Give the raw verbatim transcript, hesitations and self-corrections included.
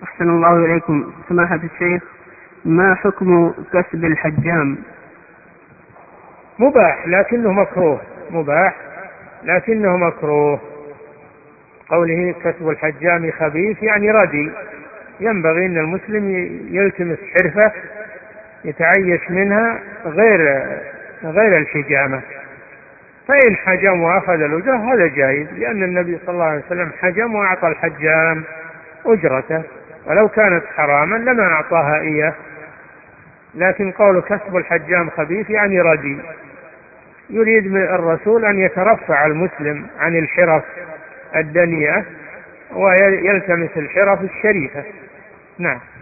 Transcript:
أحسن الله إليكم سماحة الشيخ، ما حكم كسب الحجام؟ مباح لكنه مكروه، مباح لكنه مكروه. قوله كسب الحجام خبيث يعني ردي، ينبغي أن المسلم يلتمس حرفة يتعيش منها غير غير الحجامة، فإن حجم وأخذ الأجرة هذا جائز، لأن النبي صلى الله عليه وسلم حجم وأعطى الحجام أجرته، ولو كانت حراما لما أعطاها إياه. لكن قول كسب الحجام خبيث يعني ردي، يريد من الرسول أن يترفع المسلم عن الحرف الدنيئة ويلتمس الحرف الشريفة. نعم.